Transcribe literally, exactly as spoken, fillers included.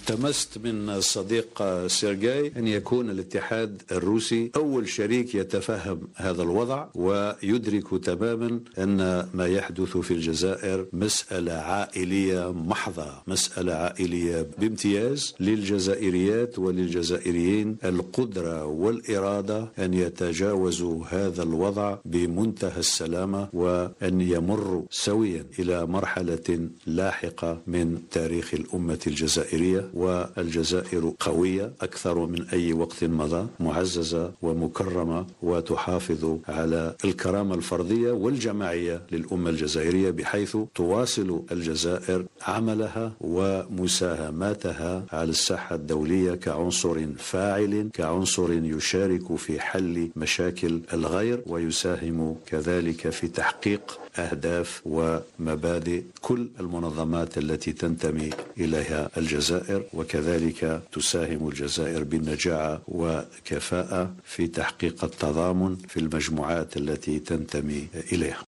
التمست من الصديق سيرجاي أن يكون الاتحاد الروسي أول شريك يتفهم هذا الوضع ويدرك تماما أن ما يحدث في الجزائر مسألة عائلية محضة، مسألة عائلية بامتياز للجزائريات وللجزائريين القدرة والإرادة أن يتجاوزوا هذا الوضع بمنتهى السلامة وأن يمروا سويا إلى مرحلة لاحقة من تاريخ الأمة الجزائرية. والجزائر قوية أكثر من أي وقت مضى، معززة ومكرمة، وتحافظ على الكرامة الفردية والجماعية للأمة الجزائرية، بحيث تواصل الجزائر عملها ومساهماتها على الساحة الدولية كعنصر فاعل، كعنصر يشارك في حل مشاكل الغير ويساهم كذلك في تحقيق أهداف ومبادئ كل المنظمات التي تنتمي إليها الجزائر. وكذلك تساهم الجزائر بالنجاعة وكفاءة في تحقيق التضامن في المجموعات التي تنتمي إليها.